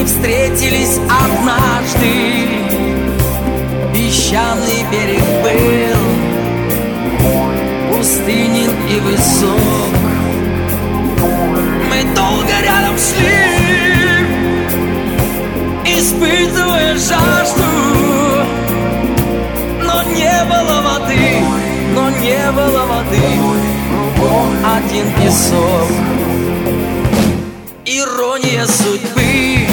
Мы встретились однажды, песчаный берег был пустынен и высок. Мы долго рядом шли, испытывая жажду, но не было воды, кругом один песок. Ирония судьбы,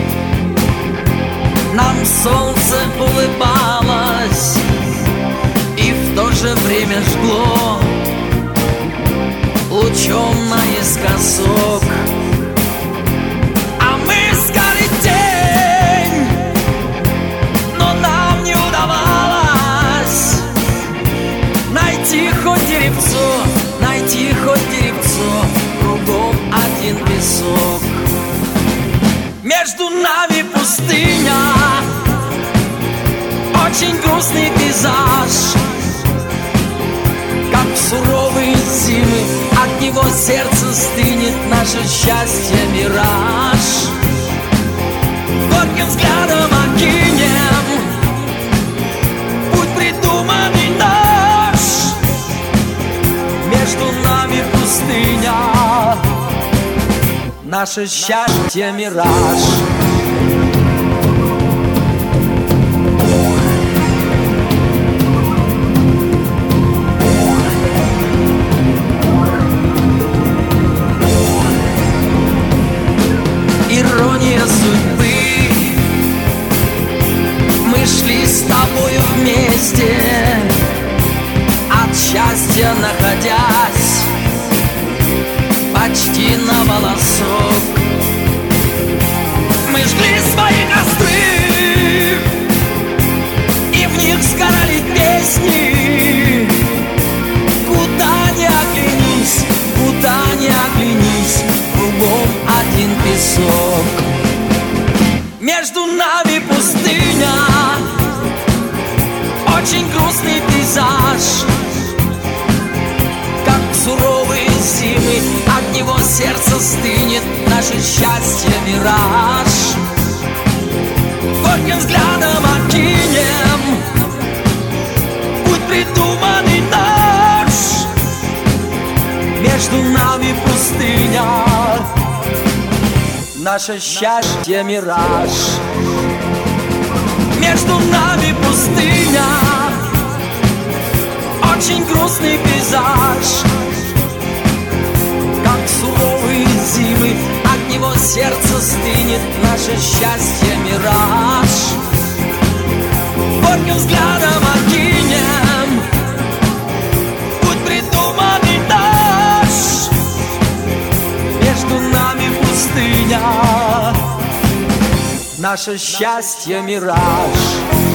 нам солнце улыбалось и в то же время жгло лучом наискосок. А мы искали тень, но нам не удавалось найти хоть деревцо, кругом один песок. Между нами пустыня, очень грустный пейзаж. Как в суровые зимы от него сердце стынет, наше счастье мираж. Горьким взглядом окинем путь придуманный наш. Между нами пустыня, наше счастье мираж. Ирония судьбы, мы шли с тобою вместе, от счастья находясь почти на волосок. Мы жгли свои костры, и в них сгорали песни. Куда ни оглянись, кругом один песок. Между нами пустыня, очень грустный пейзаж. Как суровые зимы от него сердце стынет, наше счастье мираж. Горьким взглядом окинем путь придуманный наш. Между нами пустыня, наше счастье мираж. Между нами пустыня, очень грустный пейзаж. Как суровые зимы от него сердце стынет, наше счастье мираж. Горьким взглядом окинем путь придуманный наш. Между нами пустыня, наше счастье мираж.